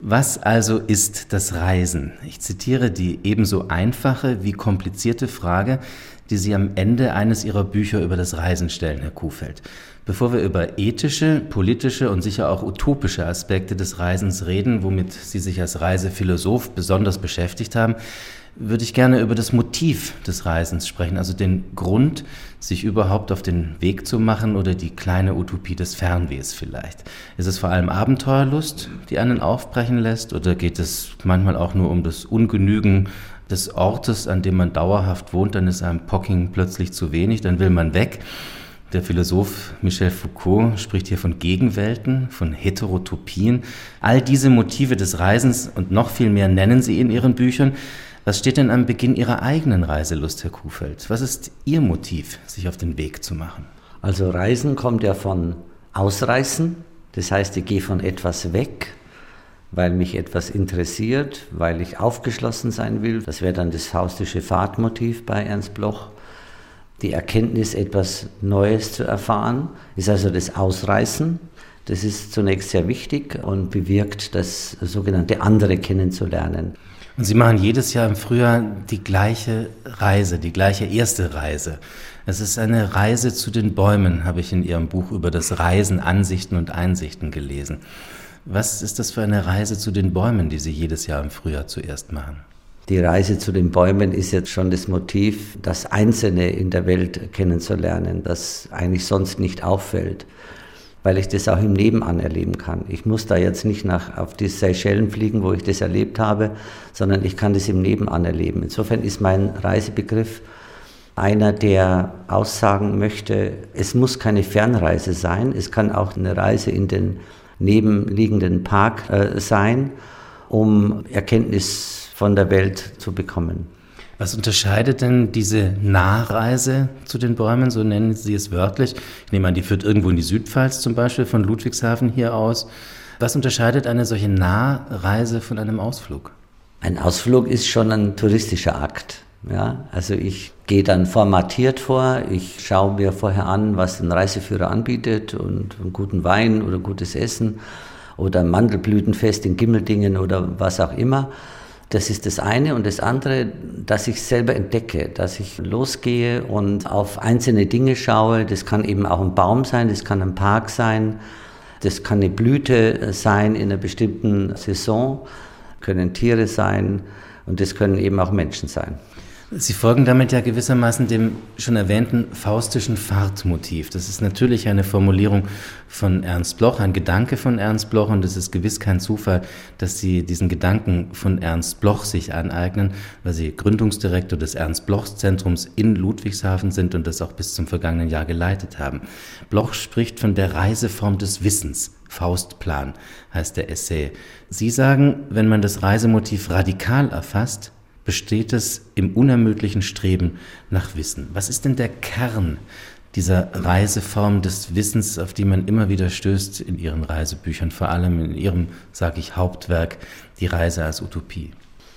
Was also ist das Reisen? Ich zitiere die ebenso einfache wie komplizierte Frage, die Sie am Ende eines Ihrer Bücher über das Reisen stellen, Herr Kuhfeld. Bevor wir über ethische, politische und sicher auch utopische Aspekte des Reisens reden, womit Sie sich als Reisephilosoph besonders beschäftigt haben, würde ich gerne über das Motiv des Reisens sprechen, also den Grund, sich überhaupt auf den Weg zu machen oder die kleine Utopie des Fernwehs vielleicht. Ist es vor allem Abenteuerlust, die einen aufbrechen lässt, oder geht es manchmal auch nur um das Ungenügen des Ortes, an dem man dauerhaft wohnt? Dann ist einem Pocking plötzlich zu wenig, dann will man weg. Der Philosoph Michel Foucault spricht hier von Gegenwelten, von Heterotopien. All diese Motive des Reisens und noch viel mehr nennen Sie in Ihren Büchern. Was steht denn am Beginn Ihrer eigenen Reiselust, Herr Kuhfeld? Was ist Ihr Motiv, sich auf den Weg zu machen? Also Reisen kommt ja von Ausreißen. Das heißt, ich gehe von etwas weg, weil mich etwas interessiert, weil ich aufgeschlossen sein will. Das wäre dann das faustische Fahrtmotiv bei Ernst Bloch. Die Erkenntnis, etwas Neues zu erfahren, ist also das Ausreißen. Das ist zunächst sehr wichtig und bewirkt, das sogenannte andere kennenzulernen. Und Sie machen jedes Jahr im Frühjahr die gleiche Reise, die gleiche erste Reise. Es ist eine Reise zu den Bäumen, habe ich in Ihrem Buch über das Reisen, Ansichten und Einsichten gelesen. Was ist das für eine Reise zu den Bäumen, die Sie jedes Jahr im Frühjahr zuerst machen? Die Reise zu den Bäumen ist jetzt schon das Motiv, das Einzelne in der Welt kennenzulernen, das eigentlich sonst nicht auffällt, weil ich das auch im Nebenan erleben kann. Ich muss da jetzt nicht auf die Seychellen fliegen, wo ich das erlebt habe, sondern ich kann das im Nebenan erleben. Insofern ist mein Reisebegriff einer, der aussagen möchte, es muss keine Fernreise sein, es kann auch eine Reise in den nebenliegenden Park sein, um Erkenntnis von der Welt zu bekommen. Was unterscheidet denn diese Nahreise zu den Bäumen, so nennen Sie es wörtlich? Ich nehme an, die führt irgendwo in die Südpfalz zum Beispiel, von Ludwigshafen hier aus. Was unterscheidet eine solche Nahreise von einem Ausflug? Ein Ausflug ist schon ein touristischer Akt. Ja? Also ich gehe dann formatiert vor, ich schaue mir vorher an, was ein Reiseführer anbietet und einen guten Wein oder gutes Essen oder ein Mandelblütenfest in Gimmeldingen oder was auch immer. Das ist das eine. Und das andere, dass ich selber entdecke, dass ich losgehe und auf einzelne Dinge schaue. Das kann eben auch ein Baum sein, das kann ein Park sein, das kann eine Blüte sein in einer bestimmten Saison, können Tiere sein und das können eben auch Menschen sein. Sie folgen damit ja gewissermaßen dem schon erwähnten faustischen Fahrtmotiv. Das ist natürlich eine Formulierung von Ernst Bloch, ein Gedanke von Ernst Bloch, und es ist gewiss kein Zufall, dass Sie diesen Gedanken von Ernst Bloch sich aneignen, weil Sie Gründungsdirektor des Ernst-Bloch-Zentrums in Ludwigshafen sind und das auch bis zum vergangenen Jahr geleitet haben. Bloch spricht von der Reiseform des Wissens. Faustplan heißt der Essay. Sie sagen, wenn man das Reisemotiv radikal erfasst, besteht es im unermüdlichen Streben nach Wissen. Was ist denn der Kern dieser Reiseform des Wissens, auf die man immer wieder stößt in Ihren Reisebüchern, vor allem in Ihrem, sage ich, Hauptwerk, Die Reise als Utopie?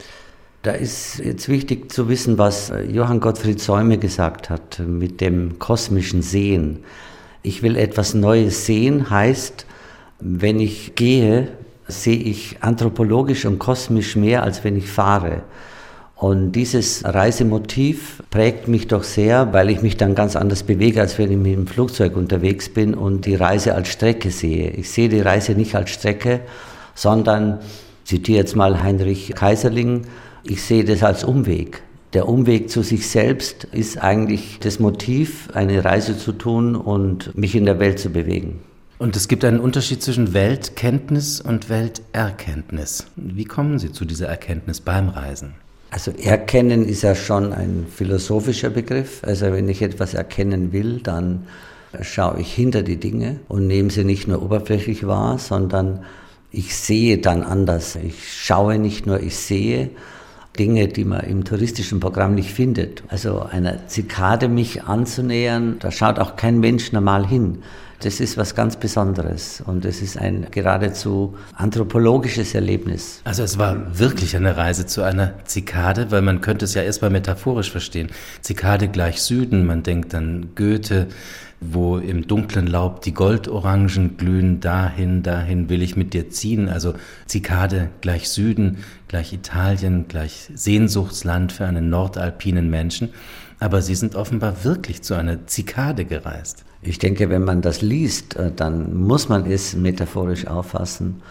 Da ist jetzt wichtig zu wissen, was Johann Gottfried Säume gesagt hat mit dem kosmischen Sehen. Ich will etwas Neues sehen, heißt, wenn ich gehe, sehe ich anthropologisch und kosmisch mehr, als wenn ich fahre. Und dieses Reisemotiv prägt mich doch sehr, weil ich mich dann ganz anders bewege, als wenn ich mit dem Flugzeug unterwegs bin und die Reise als Strecke sehe. Ich sehe die Reise nicht als Strecke, sondern, ich zitiere jetzt mal Heinrich Kaiserling, ich sehe das als Umweg. Der Umweg zu sich selbst ist eigentlich das Motiv, eine Reise zu tun und mich in der Welt zu bewegen. Und es gibt einen Unterschied zwischen Weltkenntnis und Welterkenntnis. Wie kommen Sie zu dieser Erkenntnis beim Reisen? Also Erkennen ist ja schon ein philosophischer Begriff. Also wenn ich etwas erkennen will, dann schaue ich hinter die Dinge und nehme sie nicht nur oberflächlich wahr, sondern ich sehe dann anders. Ich schaue nicht nur, ich sehe Dinge, die man im touristischen Programm nicht findet. Also einer Zikade mich anzunähern, da schaut auch kein Mensch normal hin. Das ist was ganz Besonderes und es ist ein geradezu anthropologisches Erlebnis. Also es war wirklich eine Reise zu einer Zikade, weil man könnte es ja erstmal metaphorisch verstehen. Zikade gleich Süden, man denkt an Goethe, wo im dunklen Laub die Goldorangen glühen, dahin will ich mit dir ziehen. Also Zikade gleich Süden, gleich Italien, gleich Sehnsuchtsland für einen nordalpinen Menschen. Aber Sie sind offenbar wirklich zu einer Zikade gereist. Ich denke, wenn man das liest, dann muss man es metaphorisch auffassen.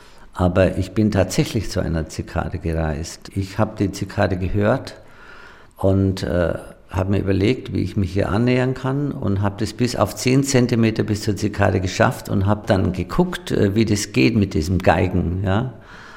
Aber ich bin tatsächlich zu einer Zikade gereist. Ich habe die Zikade gehört und habe mir überlegt, wie ich mich hier annähern kann und habe das bis auf 10 Zentimeter bis zur Zikade geschafft und habe dann geguckt, wie das geht mit diesem Geigen. Ja?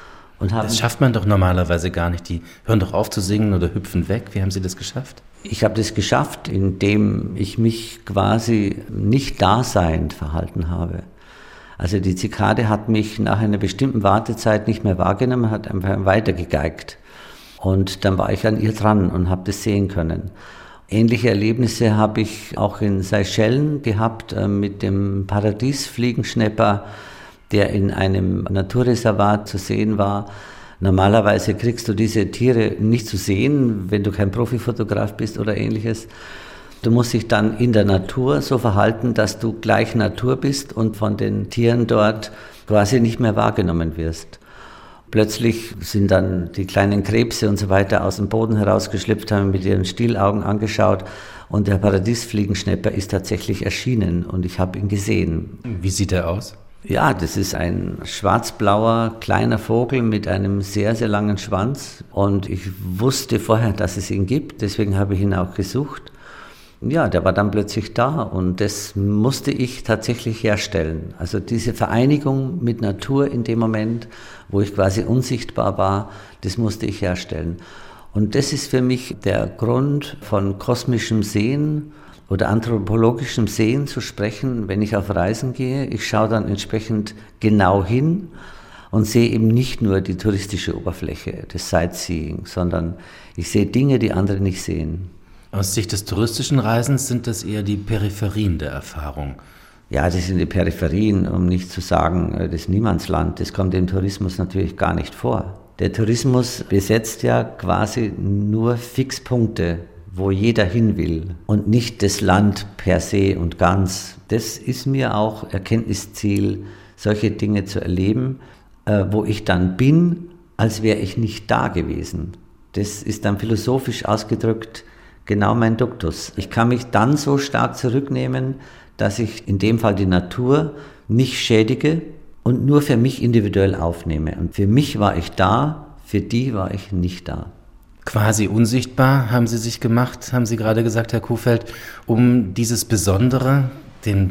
Das schafft man doch normalerweise gar nicht. Die hören doch auf zu singen oder hüpfen weg. Wie haben Sie das geschafft? Ich habe das geschafft, indem ich mich quasi nicht daseind verhalten habe. Also die Zikade hat mich nach einer bestimmten Wartezeit nicht mehr wahrgenommen, hat einfach weitergegeigt. Und dann war ich an ihr dran und habe das sehen können. Ähnliche Erlebnisse habe ich auch in Seychellen gehabt mit dem Paradiesfliegenschnepper, der in einem Naturreservat zu sehen war. Normalerweise kriegst du diese Tiere nicht zu sehen, wenn du kein Profifotograf bist oder ähnliches. Du musst dich dann in der Natur so verhalten, dass du gleich Natur bist und von den Tieren dort quasi nicht mehr wahrgenommen wirst. Plötzlich sind dann die kleinen Krebse und so weiter aus dem Boden herausgeschlüpft, haben mit ihren Stielaugen angeschaut und der Paradiesfliegenschnepper ist tatsächlich erschienen und ich habe ihn gesehen. Wie sieht er aus? Ja, das ist ein schwarzblauer kleiner Vogel mit einem sehr, sehr langen Schwanz und ich wusste vorher, dass es ihn gibt, deswegen habe ich ihn auch gesucht. Ja, der war dann plötzlich da und das musste ich tatsächlich herstellen. Also diese Vereinigung mit Natur in dem Moment, wo ich quasi unsichtbar war, das musste ich herstellen. Und das ist für mich der Grund von kosmischem Sehen oder anthropologischem Sehen zu sprechen, wenn ich auf Reisen gehe. Ich schaue dann entsprechend genau hin und sehe eben nicht nur die touristische Oberfläche, das Sightseeing, sondern ich sehe Dinge, die andere nicht sehen. Aus Sicht des touristischen Reisens sind das eher die Peripherien der Erfahrung. Ja, das sind die Peripherien, um nicht zu sagen, das Niemandsland. Das kommt dem Tourismus natürlich gar nicht vor. Der Tourismus besetzt ja quasi nur Fixpunkte, wo jeder hin will und nicht das Land per se und ganz. Das ist mir auch Erkenntnisziel, solche Dinge zu erleben, wo ich dann bin, als wäre ich nicht da gewesen. Das ist dann philosophisch ausgedrückt genau mein Duktus. Ich kann mich dann so stark zurücknehmen, dass ich in dem Fall die Natur nicht schädige und nur für mich individuell aufnehme. Und für mich war ich da, für die war ich nicht da. Quasi unsichtbar haben Sie sich gemacht, haben Sie gerade gesagt, Herr Kuhfeld, um dieses Besondere, den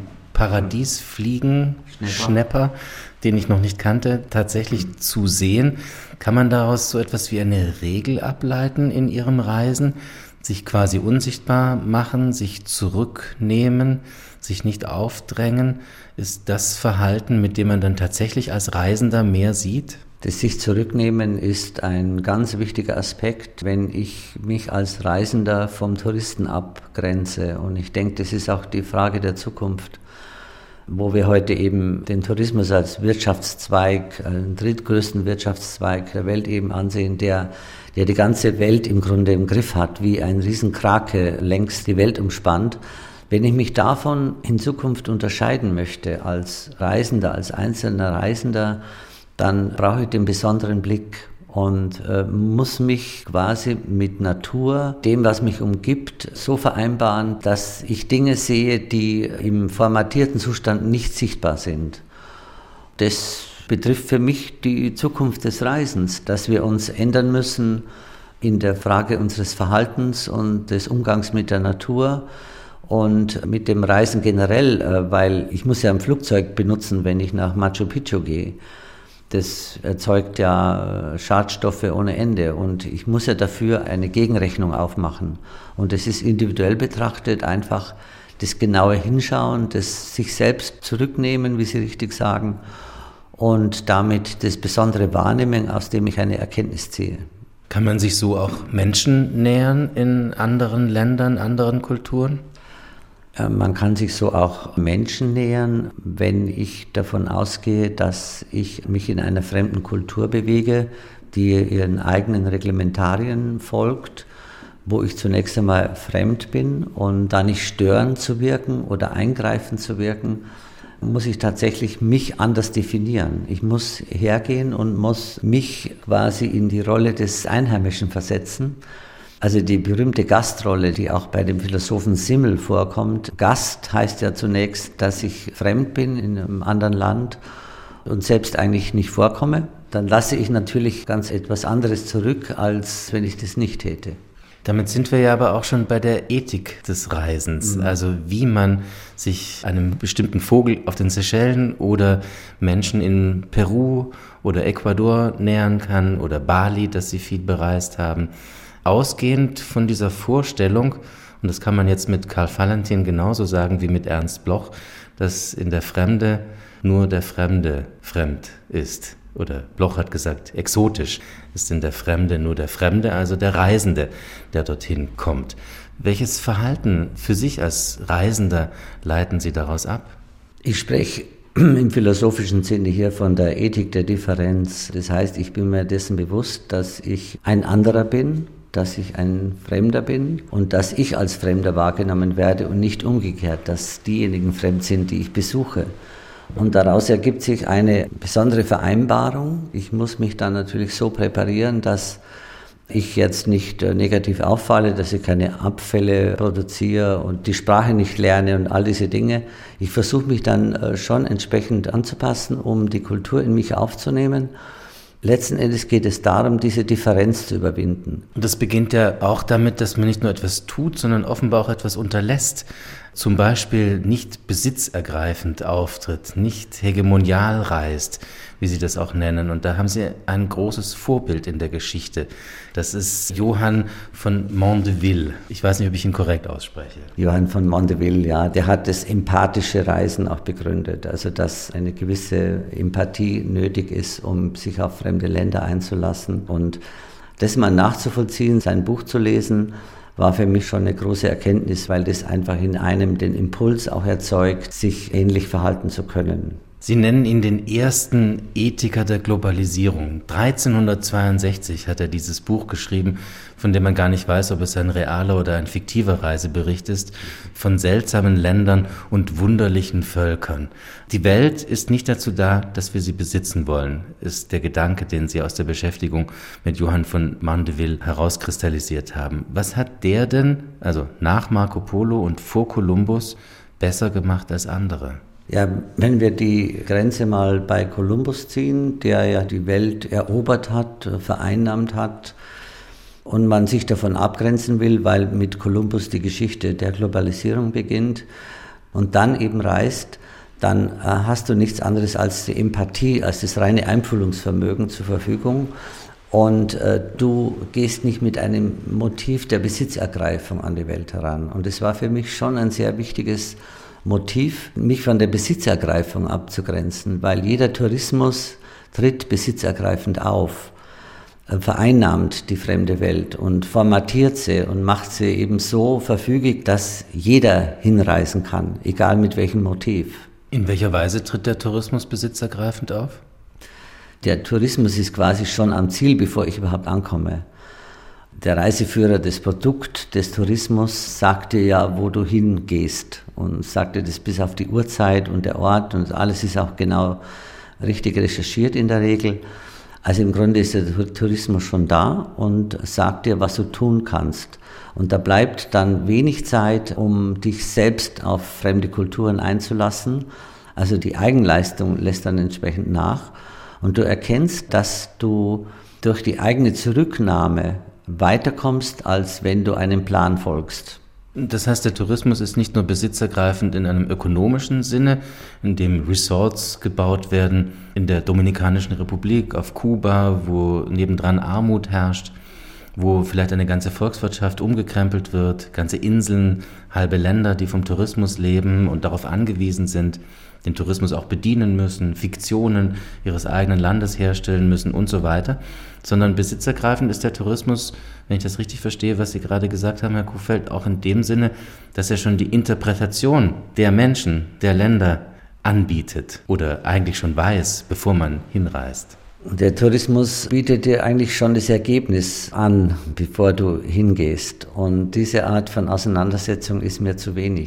Paradiesfliegenschnepper, den ich noch nicht kannte, tatsächlich zu sehen. Kann man daraus so etwas wie eine Regel ableiten in Ihrem Reisen? Sich quasi unsichtbar machen, sich zurücknehmen, sich nicht aufdrängen, ist das Verhalten, mit dem man dann tatsächlich als Reisender mehr sieht? Das sich zurücknehmen ist ein ganz wichtiger Aspekt, wenn ich mich als Reisender vom Touristen abgrenze. Und ich denke, das ist auch die Frage der Zukunft, wo wir heute eben den Tourismus als Wirtschaftszweig, den drittgrößten Wirtschaftszweig der Welt eben ansehen, der die ganze Welt im Grunde im Griff hat, wie ein Riesenkrake längst die Welt umspannt. Wenn ich mich davon in Zukunft unterscheiden möchte als Reisender, als einzelner Reisender, dann brauche ich den besonderen Blick und muss mich quasi mit Natur, dem, was mich umgibt, so vereinbaren, dass ich Dinge sehe, die im formatierten Zustand nicht sichtbar sind. Das betrifft für mich die Zukunft des Reisens, dass wir uns ändern müssen in der Frage unseres Verhaltens und des Umgangs mit der Natur und mit dem Reisen generell, weil ich muss ja ein Flugzeug benutzen, wenn ich nach Machu Picchu gehe. Das erzeugt ja Schadstoffe ohne Ende und ich muss ja dafür eine Gegenrechnung aufmachen. Und das ist individuell betrachtet einfach das genaue Hinschauen, das sich selbst zurücknehmen, wie Sie richtig sagen, und damit das besondere Wahrnehmen, aus dem ich eine Erkenntnis ziehe. Kann man sich so auch Menschen nähern in anderen Ländern, anderen Kulturen? Man kann sich so auch Menschen nähern, wenn ich davon ausgehe, dass ich mich in einer fremden Kultur bewege, die ihren eigenen Reglementarien folgt, wo ich zunächst einmal fremd bin und da nicht störend zu wirken oder eingreifend zu wirken, muss ich tatsächlich mich anders definieren. Ich muss hergehen und muss mich quasi in die Rolle des Einheimischen versetzen. Also die berühmte Gastrolle, die auch bei dem Philosophen Simmel vorkommt. Gast heißt ja zunächst, dass ich fremd bin in einem anderen Land und selbst eigentlich nicht vorkomme. Dann lasse ich natürlich ganz etwas anderes zurück, als wenn ich das nicht täte. Damit sind wir ja aber auch schon bei der Ethik des Reisens, also wie man sich einem bestimmten Vogel auf den Seychellen oder Menschen in Peru oder Ecuador nähern kann oder Bali, das Sie viel bereist haben. Ausgehend von dieser Vorstellung, und das kann man jetzt mit Karl Valentin genauso sagen wie mit Ernst Bloch, dass in der Fremde nur der Fremde fremd ist. Oder Bloch hat gesagt, exotisch ist in der Fremde nur der Fremde, also der Reisende, der dorthin kommt. Welches Verhalten für sich als Reisender leiten Sie daraus ab? Ich spreche im philosophischen Sinne hier von der Ethik der Differenz. Das heißt, ich bin mir dessen bewusst, dass ich ein anderer bin, dass ich ein Fremder bin und dass ich als Fremder wahrgenommen werde und nicht umgekehrt, dass diejenigen fremd sind, die ich besuche. Und daraus ergibt sich eine besondere Vereinbarung. Ich muss mich dann natürlich so präparieren, dass ich jetzt nicht negativ auffalle, dass ich keine Abfälle produziere und die Sprache nicht lerne und all diese Dinge. Ich versuche mich dann schon entsprechend anzupassen, um die Kultur in mich aufzunehmen. Letzten Endes geht es darum, diese Differenz zu überwinden. Und das beginnt ja auch damit, dass man nicht nur etwas tut, sondern offenbar auch etwas unterlässt. Zum Beispiel nicht besitzergreifend auftritt, nicht hegemonial reist, wie Sie das auch nennen. Und da haben Sie ein großes Vorbild in der Geschichte. Das ist Johann von Mandeville. Ich weiß nicht, ob ich ihn korrekt ausspreche. Johann von Mandeville, ja, der hat das empathische Reisen auch begründet. Also, dass eine gewisse Empathie nötig ist, um sich auf fremde Länder einzulassen. Und das mal nachzuvollziehen, sein Buch zu lesen, war für mich schon eine große Erkenntnis, weil das einfach in einem den Impuls auch erzeugt, sich ähnlich verhalten zu können. Sie nennen ihn den ersten Ethiker der Globalisierung. 1362 hat er dieses Buch geschrieben, von dem man gar nicht weiß, ob es ein realer oder ein fiktiver Reisebericht ist, von seltsamen Ländern und wunderlichen Völkern. Die Welt ist nicht dazu da, dass wir sie besitzen wollen, ist der Gedanke, den Sie aus der Beschäftigung mit Johann von Mandeville herauskristallisiert haben. Was hat der denn, also nach Marco Polo und vor Kolumbus, besser gemacht als andere? Ja, wenn wir die Grenze mal bei Kolumbus ziehen, der ja die Welt erobert hat, vereinnahmt hat und man sich davon abgrenzen will, weil mit Kolumbus die Geschichte der Globalisierung beginnt und dann eben reist, dann hast du nichts anderes als die Empathie, als das reine Einfühlungsvermögen zur Verfügung und du gehst nicht mit einem Motiv der Besitzergreifung an die Welt heran. Und es war für mich schon ein sehr wichtiges Motiv, mich von der Besitzergreifung abzugrenzen, weil jeder Tourismus tritt besitzergreifend auf, vereinnahmt die fremde Welt und formatiert sie und macht sie eben so verfügig, dass jeder hinreisen kann, egal mit welchem Motiv. In welcher Weise tritt der Tourismus besitzergreifend auf? Der Tourismus ist quasi schon am Ziel, bevor ich überhaupt ankomme. Der Reiseführer, das Produkt des Tourismus, sagte ja, wo du hingehst und sagte das bis auf die Uhrzeit und der Ort und alles ist auch genau richtig recherchiert in der Regel. Also im Grunde ist der Tourismus schon da und sagt dir, was du tun kannst. Und da bleibt dann wenig Zeit, um dich selbst auf fremde Kulturen einzulassen. Also die Eigenleistung lässt dann entsprechend nach und du erkennst, dass du durch die eigene Zurücknahme weiterkommst, als wenn du einem Plan folgst. Das heißt, der Tourismus ist nicht nur besitzergreifend in einem ökonomischen Sinne, in dem Resorts gebaut werden, in der Dominikanischen Republik, auf Kuba, wo nebendran Armut herrscht, wo vielleicht eine ganze Volkswirtschaft umgekrempelt wird, ganze Inseln, halbe Länder, die vom Tourismus leben und darauf angewiesen sind, den Tourismus auch bedienen müssen, Fiktionen ihres eigenen Landes herstellen müssen und so weiter, sondern besitzergreifend ist der Tourismus, wenn ich das richtig verstehe, was Sie gerade gesagt haben, Herr Kuhfeld, auch in dem Sinne, dass er schon die Interpretation der Menschen, der Länder anbietet oder eigentlich schon weiß, bevor man hinreist. Der Tourismus bietet dir eigentlich schon das Ergebnis an, bevor du hingehst. Und diese Art von Auseinandersetzung ist mir zu wenig.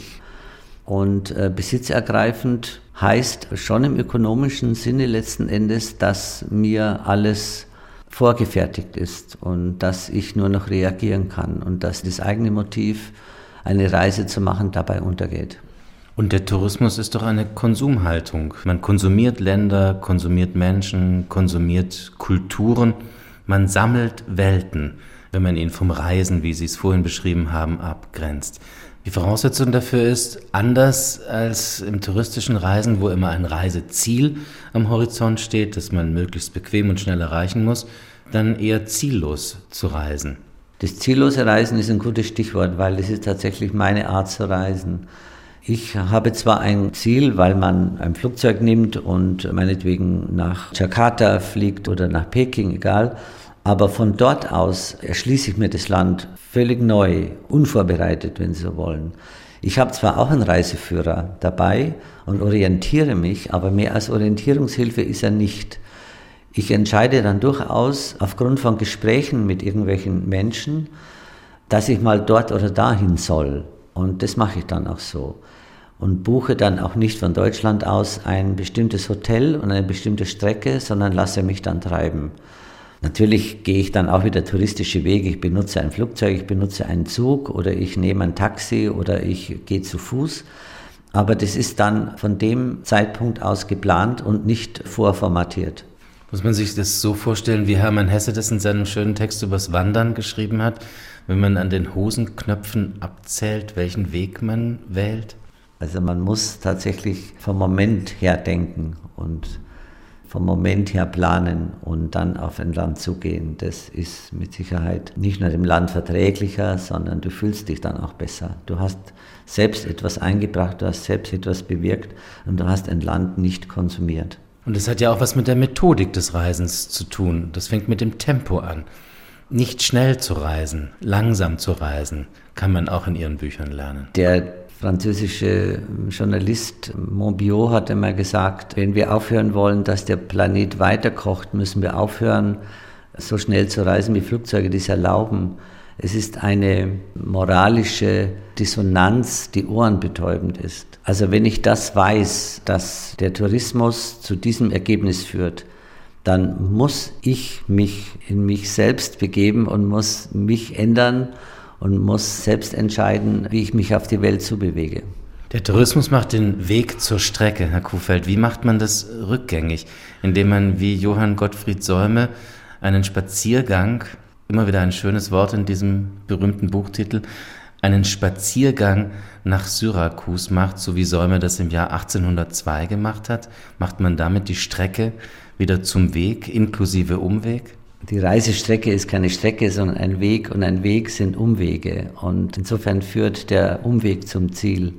Und besitzergreifend heißt schon im ökonomischen Sinne letzten Endes, dass mir alles vorgefertigt ist und dass ich nur noch reagieren kann und dass das eigene Motiv, eine Reise zu machen, dabei untergeht. Und der Tourismus ist doch eine Konsumhaltung. Man konsumiert Länder, konsumiert Menschen, konsumiert Kulturen. Man sammelt Welten, wenn man ihn vom Reisen, wie Sie es vorhin beschrieben haben, abgrenzt. Die Voraussetzung dafür ist, anders als im touristischen Reisen, wo immer ein Reiseziel am Horizont steht, das man möglichst bequem und schnell erreichen muss, dann eher ziellos zu reisen. Das ziellose Reisen ist ein gutes Stichwort, weil das ist tatsächlich meine Art zu reisen. Ich habe zwar ein Ziel, weil man ein Flugzeug nimmt und meinetwegen nach Jakarta fliegt oder nach Peking, egal, aber von dort aus erschließe ich mir das Land völlig neu, unvorbereitet, wenn Sie so wollen. Ich habe zwar auch einen Reiseführer dabei und orientiere mich, aber mehr als Orientierungshilfe ist er nicht. Ich entscheide dann durchaus aufgrund von Gesprächen mit irgendwelchen Menschen, dass ich mal dort oder dahin soll. Und das mache ich dann auch so. Und buche dann auch nicht von Deutschland aus ein bestimmtes Hotel und eine bestimmte Strecke, sondern lasse mich dann treiben. Natürlich gehe ich dann auch wieder touristische Wege. Ich benutze ein Flugzeug, ich benutze einen Zug oder ich nehme ein Taxi oder ich gehe zu Fuß. Aber das ist dann von dem Zeitpunkt aus geplant und nicht vorformatiert. Muss man sich das so vorstellen, wie Hermann Hesse das in seinem schönen Text übers Wandern geschrieben hat, wenn man an den Hosenknöpfen abzählt, welchen Weg man wählt? Also man muss tatsächlich vom Moment her denken und vom Moment her planen und dann auf ein Land zugehen. Das ist mit Sicherheit nicht nur dem Land verträglicher, sondern du fühlst dich dann auch besser. Du hast selbst etwas eingebracht, du hast selbst etwas bewirkt und du hast ein Land nicht konsumiert. Und es hat ja auch was mit der Methodik des Reisens zu tun. Das fängt mit dem Tempo an. Nicht schnell zu reisen, langsam zu reisen, kann man auch in Ihren Büchern lernen. Der französische Journalist Monbiot hat einmal gesagt, wenn wir aufhören wollen, dass der Planet weiterkocht, müssen wir aufhören, so schnell zu reisen, wie Flugzeuge dies erlauben. Es ist eine moralische Dissonanz, die ohrenbetäubend ist. Also wenn ich das weiß, dass der Tourismus zu diesem Ergebnis führt, dann muss ich mich in mich selbst begeben und muss mich ändern und muss selbst entscheiden, wie ich mich auf die Welt zubewege. Der Tourismus macht den Weg zur Strecke, Herr Kuhfeld. Wie macht man das rückgängig? Indem man wie Johann Gottfried Säume einen Spaziergang, immer wieder ein schönes Wort in diesem berühmten Buchtitel, einen Spaziergang nach Syrakus macht, so wie Säume das im Jahr 1802 gemacht hat. Macht man damit die Strecke wieder zum Weg, inklusive Umweg? Die Reisestrecke ist keine Strecke, sondern ein Weg und ein Weg sind Umwege und insofern führt der Umweg zum Ziel.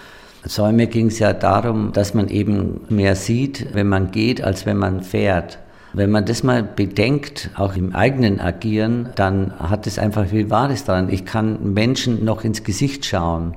Säume ging es ja darum, dass man eben mehr sieht, wenn man geht, als wenn man fährt. Wenn man das mal bedenkt, auch im eigenen Agieren, dann hat es einfach viel Wahres daran. Ich kann Menschen noch ins Gesicht schauen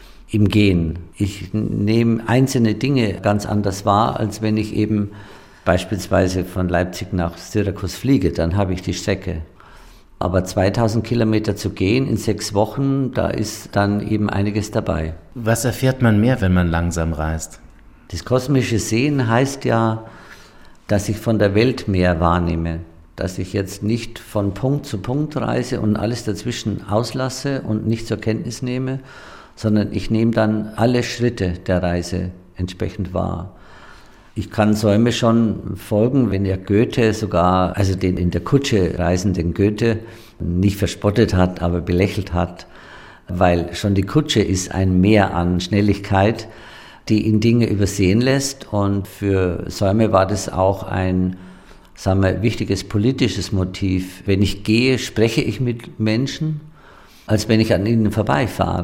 im Gehen. Ich nehme einzelne Dinge ganz anders wahr, als wenn ich eben beispielsweise von Leipzig nach Syrakus fliege, dann habe ich die Strecke. Aber 2000 Kilometer zu gehen in 6 Wochen, da ist dann eben einiges dabei. Was erfährt man mehr, wenn man langsam reist? Das kosmische Sehen heißt ja, dass ich von der Welt mehr wahrnehme. Dass ich jetzt nicht von Punkt zu Punkt reise und alles dazwischen auslasse und nicht zur Kenntnis nehme, sondern ich nehme dann alle Schritte der Reise entsprechend wahr. Ich kann Säume schon folgen, wenn er Goethe sogar, also den in der Kutsche reisenden Goethe, nicht verspottet hat, aber belächelt hat, weil schon die Kutsche ist ein Mehr an Schnelligkeit, die ihn Dinge übersehen lässt. Und für Säume war das auch ein, sagen wir, wichtiges politisches Motiv. Wenn ich gehe, spreche ich mit Menschen, als wenn ich an ihnen vorbeifahre.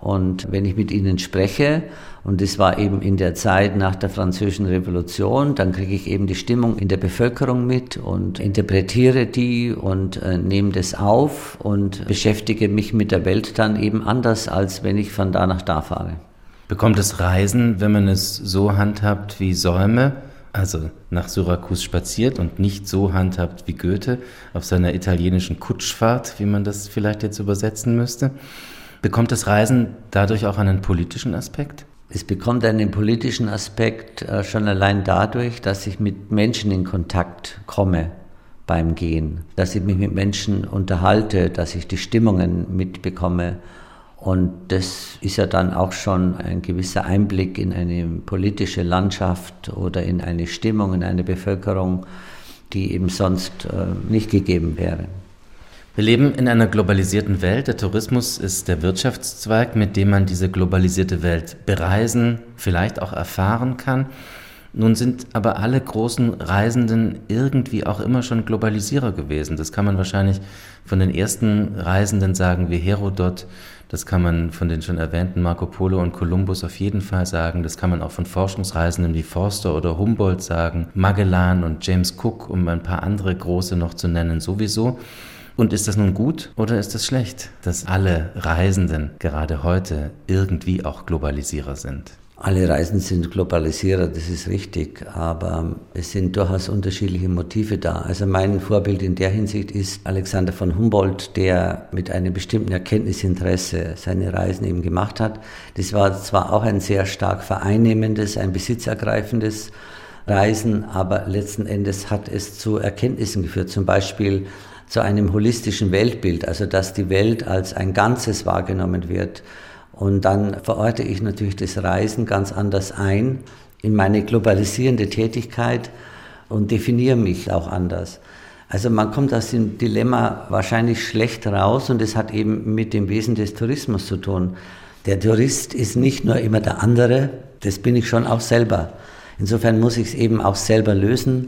Und wenn ich mit ihnen spreche, und das war eben in der Zeit nach der Französischen Revolution, dann kriege ich eben die Stimmung in der Bevölkerung mit und interpretiere die und nehme das auf und beschäftige mich mit der Welt dann eben anders, als wenn ich von da nach da fahre. Bekommt das Reisen, wenn man es so handhabt wie Säume, also nach Syrakus spaziert und nicht so handhabt wie Goethe auf seiner italienischen Kutschfahrt, wie man das vielleicht jetzt übersetzen müsste, bekommt das Reisen dadurch auch einen politischen Aspekt? Es bekommt einen politischen Aspekt schon allein dadurch, dass ich mit Menschen in Kontakt komme beim Gehen, dass ich mich mit Menschen unterhalte, dass ich die Stimmungen mitbekomme. Und das ist ja dann auch schon ein gewisser Einblick in eine politische Landschaft oder in eine Stimmung, in eine Bevölkerung, die eben sonst nicht gegeben wäre. Wir leben in einer globalisierten Welt. Der Tourismus ist der Wirtschaftszweig, mit dem man diese globalisierte Welt bereisen, vielleicht auch erfahren kann. Nun sind aber alle großen Reisenden irgendwie auch immer schon Globalisierer gewesen. Das kann man wahrscheinlich von den ersten Reisenden sagen wie Herodot. Das kann man von den schon erwähnten Marco Polo und Kolumbus auf jeden Fall sagen. Das kann man auch von Forschungsreisenden wie Forster oder Humboldt sagen. Magellan und James Cook, um ein paar andere große noch zu nennen, sowieso. Und ist das nun gut oder ist das schlecht, dass alle Reisenden gerade heute irgendwie auch Globalisierer sind? Alle Reisenden sind Globalisierer, das ist richtig, aber es sind durchaus unterschiedliche Motive da. Also mein Vorbild in der Hinsicht ist Alexander von Humboldt, der mit einem bestimmten Erkenntnisinteresse seine Reisen eben gemacht hat. Das war zwar auch ein sehr stark vereinnehmendes, ein besitzergreifendes Reisen, aber letzten Endes hat es zu Erkenntnissen geführt, zum Beispiel zu einem holistischen Weltbild, also dass die Welt als ein Ganzes wahrgenommen wird. Und dann verorte ich natürlich das Reisen ganz anders ein in meine globalisierende Tätigkeit und definiere mich auch anders. Also man kommt aus dem Dilemma wahrscheinlich schlecht raus und es hat eben mit dem Wesen des Tourismus zu tun. Der Tourist ist nicht nur immer der andere, das bin ich schon auch selber. Insofern muss ich es eben auch selber lösen.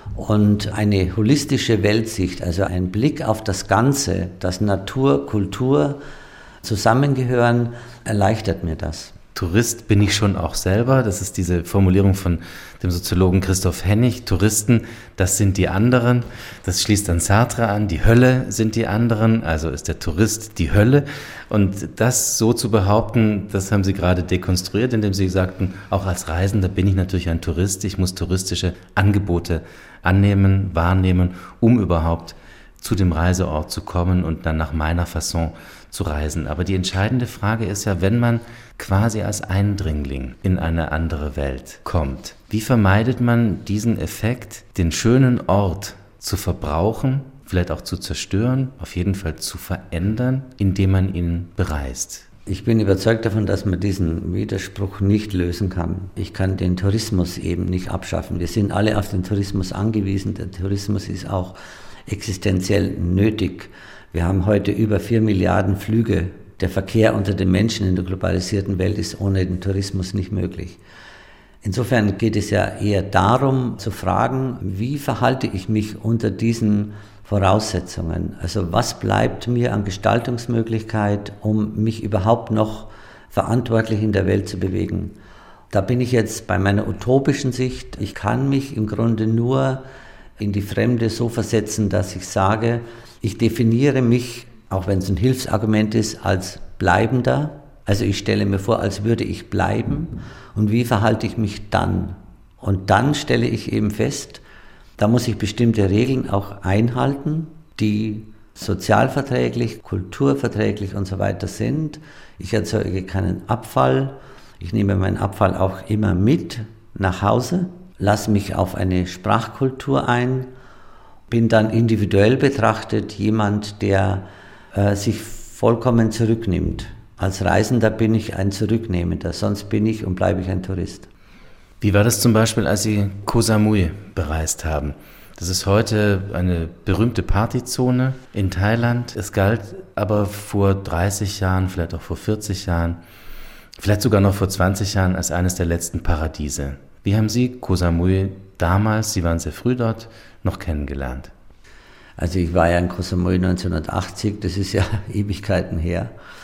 Und eine holistische Weltsicht, also ein Blick auf das Ganze, dass Natur, Kultur zusammengehören, erleichtert mir das. Tourist bin ich schon auch selber. Das ist diese Formulierung von dem Soziologen Christoph Hennig. Touristen, das sind die anderen. Das schließt an Sartre an. Die Hölle sind die anderen. Also ist der Tourist die Hölle. Und das so zu behaupten, das haben Sie gerade dekonstruiert, indem Sie sagten, auch als Reisender bin ich natürlich ein Tourist. Ich muss touristische Angebote annehmen, wahrnehmen, um überhaupt zu dem Reiseort zu kommen und dann nach meiner Fasson zu reisen. Aber die entscheidende Frage ist ja, wenn man quasi als Eindringling in eine andere Welt kommt, wie vermeidet man diesen Effekt, den schönen Ort zu verbrauchen, vielleicht auch zu zerstören, auf jeden Fall zu verändern, indem man ihn bereist? Ich bin überzeugt davon, dass man diesen Widerspruch nicht lösen kann. Ich kann den Tourismus eben nicht abschaffen. Wir sind alle auf den Tourismus angewiesen. Der Tourismus ist auch existenziell nötig. Wir haben heute über 4 Milliarden Flüge. Der Verkehr unter den Menschen in der globalisierten Welt ist ohne den Tourismus nicht möglich. Insofern geht es ja eher darum zu fragen, wie verhalte ich mich unter diesen Voraussetzungen? Also was bleibt mir an Gestaltungsmöglichkeit, um mich überhaupt noch verantwortlich in der Welt zu bewegen? Da bin ich jetzt bei meiner utopischen Sicht. Ich kann mich im Grunde nur in die Fremde so versetzen, dass ich sage, ich definiere mich, auch wenn es ein Hilfsargument ist, als Bleibender. Also ich stelle mir vor, als würde ich bleiben. Und wie verhalte ich mich dann? Und dann stelle ich eben fest, da muss ich bestimmte Regeln auch einhalten, die sozialverträglich, kulturverträglich und so weiter sind. Ich erzeuge keinen Abfall. Ich nehme meinen Abfall auch immer mit nach Hause, lasse mich auf eine Sprachkultur ein, bin dann individuell betrachtet jemand, der sich vollkommen zurücknimmt. Als Reisender bin ich ein Zurücknehmender, sonst bin ich und bleibe ich ein Tourist. Wie war das zum Beispiel, als Sie Koh Samui bereist haben? Das ist heute eine berühmte Partyzone in Thailand. Es galt aber vor 30 Jahren, vielleicht auch vor 40 Jahren, vielleicht sogar noch vor 20 Jahren als eines der letzten Paradiese. Wie haben Sie Koh Samui damals, Sie waren sehr früh dort, noch kennengelernt? Also ich war ja in Koh Samui 1980, das ist ja Ewigkeiten her.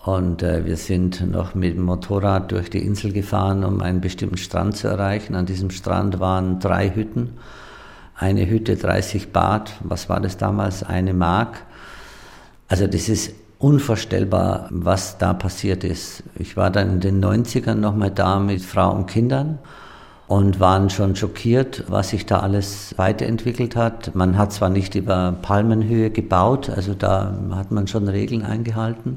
Und wir sind noch mit dem Motorrad durch die Insel gefahren, um einen bestimmten Strand zu erreichen. An diesem Strand waren 3 Hütten. Eine Hütte 30 Baht, was war das damals? 1 Mark. Also das ist unvorstellbar, was da passiert ist. Ich war dann in den 90ern nochmal da mit Frau und Kindern und waren schon schockiert, was sich da alles weiterentwickelt hat. Man hat zwar nicht über Palmenhöhe gebaut, also da hat man schon Regeln eingehalten,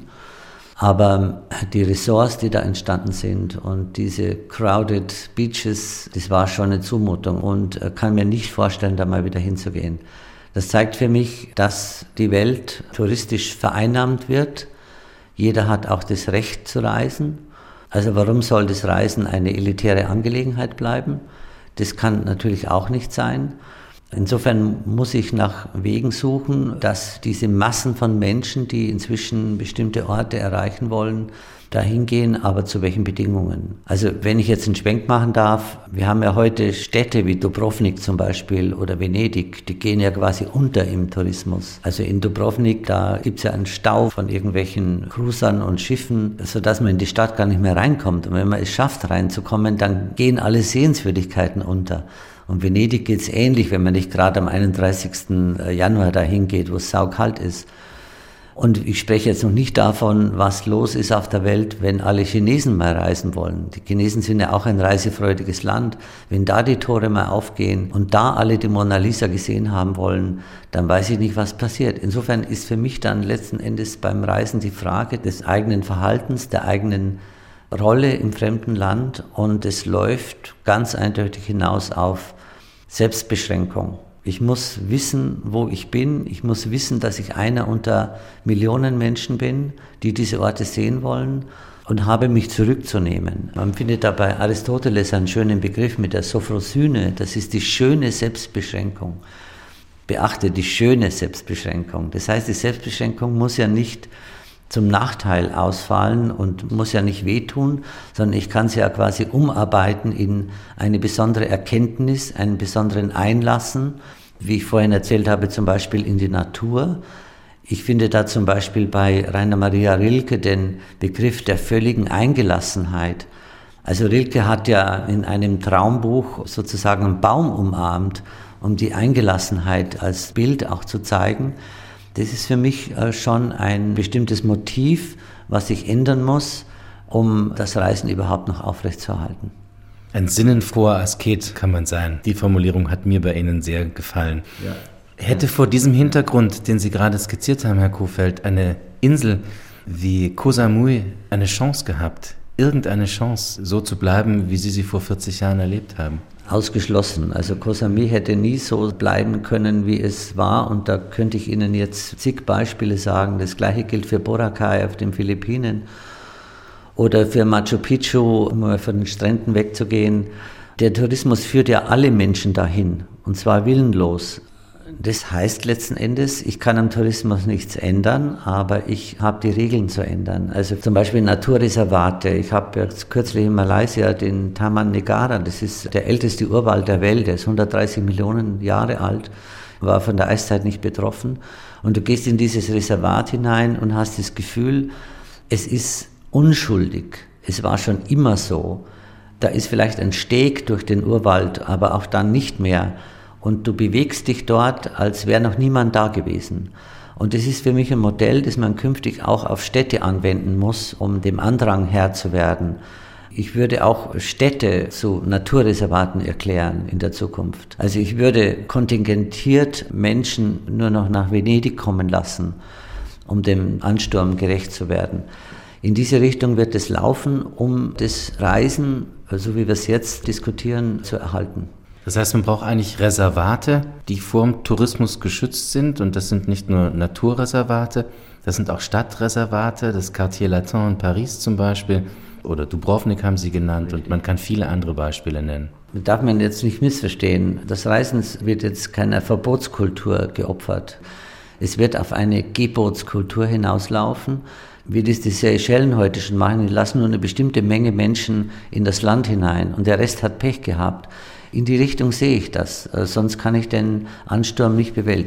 aber die Ressorts, die da entstanden sind und diese crowded beaches, das war schon eine Zumutung und kann mir nicht vorstellen, da mal wieder hinzugehen. Das zeigt für mich, dass die Welt touristisch vereinnahmt wird. Jeder hat auch das Recht zu reisen. Also warum soll das Reisen eine elitäre Angelegenheit bleiben? Das kann natürlich auch nicht sein. Insofern muss ich nach Wegen suchen, dass diese Massen von Menschen, die inzwischen bestimmte Orte erreichen wollen, dahin gehen, aber zu welchen Bedingungen. Also wenn ich jetzt einen Schwenk machen darf, wir haben ja heute Städte wie Dubrovnik zum Beispiel oder Venedig, die gehen ja quasi unter im Tourismus. Also in Dubrovnik, da gibt's ja einen Stau von irgendwelchen Cruisern und Schiffen, sodass man in die Stadt gar nicht mehr reinkommt. Und wenn man es schafft, reinzukommen, dann gehen alle Sehenswürdigkeiten unter. Und Venedig geht's ähnlich, wenn man nicht gerade am 31. Januar dahin geht, wo es saukalt ist. Und ich spreche jetzt noch nicht davon, was los ist auf der Welt, wenn alle Chinesen mal reisen wollen. Die Chinesen sind ja auch ein reisefreudiges Land. Wenn da die Tore mal aufgehen und da alle die Mona Lisa gesehen haben wollen, dann weiß ich nicht, was passiert. Insofern ist für mich dann letzten Endes beim Reisen die Frage des eigenen Verhaltens, der eigenen Rolle im fremden Land. Und es läuft ganz eindeutig hinaus auf Selbstbeschränkung. Ich muss wissen, wo ich bin. Ich muss wissen, dass ich einer unter Millionen Menschen bin, die diese Orte sehen wollen und habe mich zurückzunehmen. Man findet da bei Aristoteles einen schönen Begriff mit der Sophrosyne. Das ist die schöne Selbstbeschränkung. Beachte die schöne Selbstbeschränkung. Das heißt, die Selbstbeschränkung muss ja nicht zum Nachteil ausfallen und muss ja nicht wehtun, sondern ich kann sie ja quasi umarbeiten in eine besondere Erkenntnis, einen besonderen Einlassen, wie ich vorhin erzählt habe, zum Beispiel in die Natur. Ich finde da zum Beispiel bei Rainer Maria Rilke den Begriff der völligen Eingelassenheit. Also Rilke hat ja in einem Traumbuch sozusagen einen Baum umarmt, um die Eingelassenheit als Bild auch zu zeigen. Das ist für mich schon ein bestimmtes Motiv, was sich ändern muss, um das Reisen überhaupt noch aufrechtzuerhalten. Ein sinnenfroher Asket kann man sein. Die Formulierung hat mir bei Ihnen sehr gefallen. Ja. Hätte vor diesem Hintergrund, den Sie gerade skizziert haben, Herr Kuhfeld, eine Insel wie Koh Samui eine Chance gehabt, irgendeine Chance, so zu bleiben, wie Sie sie vor 40 Jahren erlebt haben? Ausgeschlossen. Also Koh Samui hätte nie so bleiben können, wie es war. Und da könnte ich Ihnen jetzt zig Beispiele sagen. Das Gleiche gilt für Boracay auf den Philippinen oder für Machu Picchu, um mal von den Stränden wegzugehen. Der Tourismus führt ja alle Menschen dahin, und zwar willenlos. Das heißt letzten Endes, ich kann am Tourismus nichts ändern, aber ich habe die Regeln zu ändern. Also zum Beispiel Naturreservate. Ich habe jetzt kürzlich in Malaysia den Taman Negara, das ist der älteste Urwald der Welt, der ist 130 Millionen Jahre alt, war von der Eiszeit nicht betroffen. Und du gehst in dieses Reservat hinein und hast das Gefühl, es ist unschuldig. Es war schon immer so. Da ist vielleicht ein Steg durch den Urwald, aber auch dann nicht mehr. Und du bewegst dich dort, als wäre noch niemand da gewesen. Und das ist für mich ein Modell, das man künftig auch auf Städte anwenden muss, um dem Andrang Herr zu werden. Ich würde auch Städte zu Naturreservaten erklären in der Zukunft. Also ich würde kontingentiert Menschen nur noch nach Venedig kommen lassen, um dem Ansturm gerecht zu werden. In diese Richtung wird es laufen, um das Reisen, so wie wir es jetzt diskutieren, zu erhalten. Das heißt, man braucht eigentlich Reservate, die vorm Tourismus geschützt sind. Und das sind nicht nur Naturreservate, das sind auch Stadtreservate, das Quartier Latin in Paris zum Beispiel. Oder Dubrovnik haben Sie genannt. Und man kann viele andere Beispiele nennen. Darf man jetzt nicht missverstehen. Das Reisen wird jetzt keiner Verbotskultur geopfert. Es wird auf eine Gebotskultur hinauslaufen, wie das die Seychellen heute schon machen. Die lassen nur eine bestimmte Menge Menschen in das Land hinein und der Rest hat Pech gehabt. In die Richtung sehe ich das, sonst kann ich den Ansturm nicht bewältigen.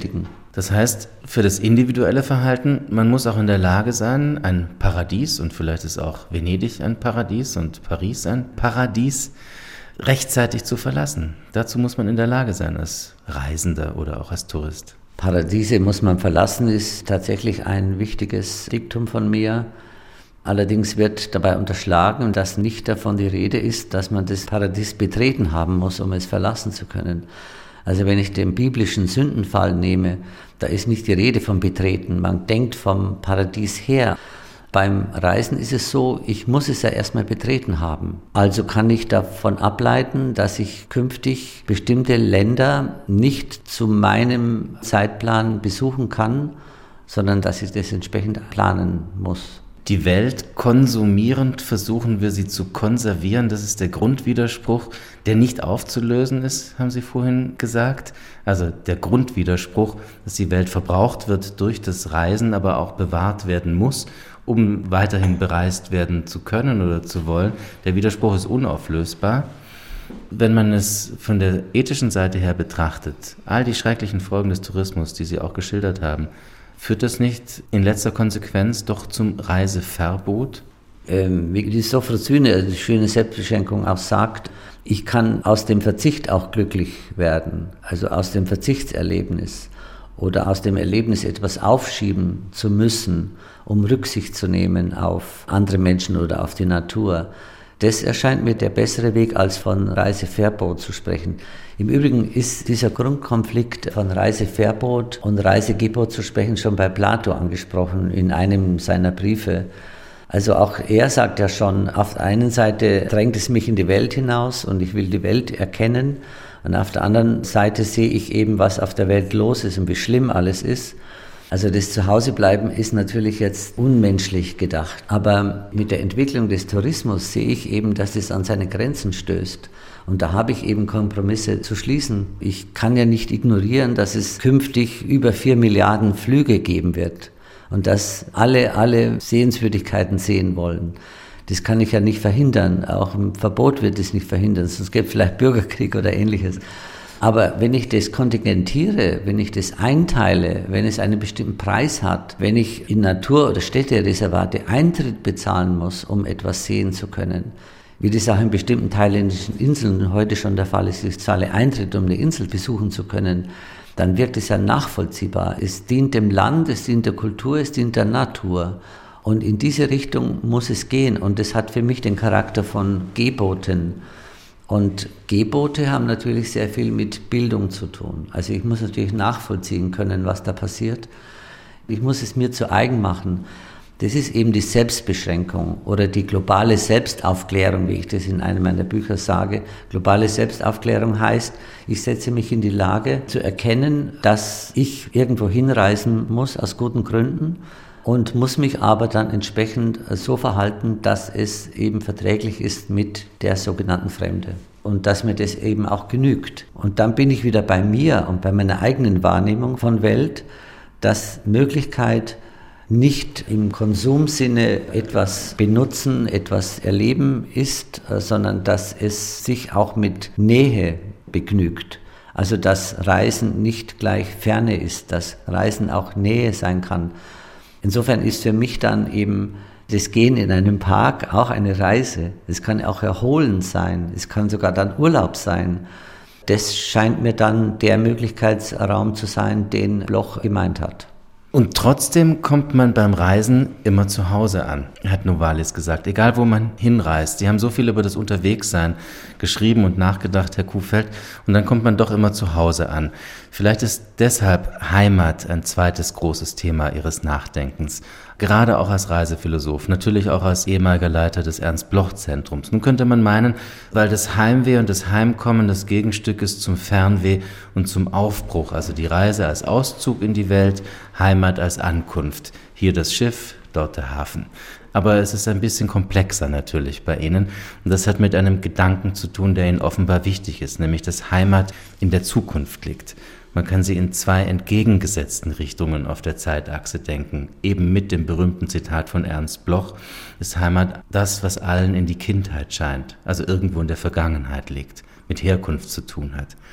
Das heißt, für das individuelle Verhalten, man muss auch in der Lage sein, ein Paradies, und vielleicht ist auch Venedig ein Paradies und Paris ein Paradies, rechtzeitig zu verlassen. Dazu muss man in der Lage sein als Reisender oder auch als Tourist. Paradiese muss man verlassen, ist tatsächlich ein wichtiges Diktum von mir. Allerdings wird dabei unterschlagen, dass nicht davon die Rede ist, dass man das Paradies betreten haben muss, um es verlassen zu können. Also wenn ich den biblischen Sündenfall nehme, da ist nicht die Rede vom Betreten, man denkt vom Paradies her. Beim Reisen ist es so, ich muss es ja erstmal betreten haben. Also kann ich davon ableiten, dass ich künftig bestimmte Länder nicht zu meinem Zeitplan besuchen kann, sondern dass ich das entsprechend planen muss. Die Welt konsumierend versuchen wir sie zu konservieren. Das ist der Grundwiderspruch, der nicht aufzulösen ist, haben Sie vorhin gesagt. Also der Grundwiderspruch, dass die Welt verbraucht wird durch das Reisen, aber auch bewahrt werden muss, um weiterhin bereist werden zu können oder zu wollen. Der Widerspruch ist unauflösbar. Wenn man es von der ethischen Seite her betrachtet, all die schrecklichen Folgen des Tourismus, die Sie auch geschildert haben, führt das nicht in letzter Konsequenz doch zum Reiseverbot? Wie die Sophrosyne, die schöne Selbstbeschränkung auch sagt, ich kann aus dem Verzicht auch glücklich werden, also aus dem Verzichtserlebnis oder aus dem Erlebnis etwas aufschieben zu müssen, um Rücksicht zu nehmen auf andere Menschen oder auf die Natur. Das erscheint mir der bessere Weg, als von Reiseverbot zu sprechen. Im Übrigen ist dieser Grundkonflikt von Reiseverbot und Reisegebot zu sprechen schon bei Plato angesprochen in einem seiner Briefe. Also auch er sagt ja schon, auf der einen Seite drängt es mich in die Welt hinaus und ich will die Welt erkennen, und auf der anderen Seite sehe ich eben, was auf der Welt los ist und wie schlimm alles ist. Also das Zuhausebleiben ist natürlich jetzt unmenschlich gedacht. Aber mit der Entwicklung des Tourismus sehe ich eben, dass es an seine Grenzen stößt. Und da habe ich eben Kompromisse zu schließen. Ich kann ja nicht ignorieren, dass es künftig über 4 Milliarden Flüge geben wird und dass alle Sehenswürdigkeiten sehen wollen. Das kann ich ja nicht verhindern. Auch ein Verbot wird es nicht verhindern. Sonst gäbe es vielleicht Bürgerkrieg oder Ähnliches. Aber wenn ich das kontingentiere, wenn ich das einteile, wenn es einen bestimmten Preis hat, wenn ich in Natur- oder Städtereservate Eintritt bezahlen muss, um etwas sehen zu können, wie das auch in bestimmten thailändischen Inseln heute schon der Fall ist, ich zahle Eintritt, um eine Insel besuchen zu können, dann wirkt es ja nachvollziehbar. Es dient dem Land, es dient der Kultur, es dient der Natur. Und in diese Richtung muss es gehen. Und das hat für mich den Charakter von Geboten. Und Gebote haben natürlich sehr viel mit Bildung zu tun. Also ich muss natürlich nachvollziehen können, was da passiert. Ich muss es mir zu eigen machen. Das ist eben die Selbstbeschränkung oder die globale Selbstaufklärung, wie ich das in einem meiner Bücher sage. Globale Selbstaufklärung heißt, ich setze mich in die Lage zu erkennen, dass ich irgendwo hinreisen muss aus guten Gründen und muss mich aber dann entsprechend so verhalten, dass es eben verträglich ist mit der sogenannten Fremde und dass mir das eben auch genügt. Und dann bin ich wieder bei mir und bei meiner eigenen Wahrnehmung von Welt, dass Möglichkeit nicht im Konsumsinne etwas benutzen, etwas erleben ist, sondern dass es sich auch mit Nähe begnügt. Also dass Reisen nicht gleich Ferne ist, dass Reisen auch Nähe sein kann. Insofern ist für mich dann eben das Gehen in einem Park auch eine Reise. Es kann auch erholend sein, es kann sogar dann Urlaub sein. Das scheint mir dann der Möglichkeitsraum zu sein, den Bloch gemeint hat. Und trotzdem kommt man beim Reisen immer zu Hause an, hat Novalis gesagt, egal wo man hinreist. Sie haben so viel über das Unterwegssein geschrieben und nachgedacht, Herr Kuhfeld, und dann kommt man doch immer zu Hause an. Vielleicht ist deshalb Heimat ein zweites großes Thema Ihres Nachdenkens, gerade auch als Reisephilosoph, natürlich auch als ehemaliger Leiter des Ernst-Bloch-Zentrums. Nun könnte man meinen, weil das Heimweh und das Heimkommen das Gegenstück ist zum Fernweh und zum Aufbruch, also die Reise als Auszug in die Welt, Heimat als Ankunft. Hier das Schiff, dort der Hafen. Aber es ist ein bisschen komplexer natürlich bei Ihnen. Und das hat mit einem Gedanken zu tun, der Ihnen offenbar wichtig ist, nämlich dass Heimat in der Zukunft liegt. Man kann sie in zwei entgegengesetzten Richtungen auf der Zeitachse denken. Eben mit dem berühmten Zitat von Ernst Bloch ist Heimat das, was allen in die Kindheit scheint, also irgendwo in der Vergangenheit liegt, mit Herkunft zu tun hat.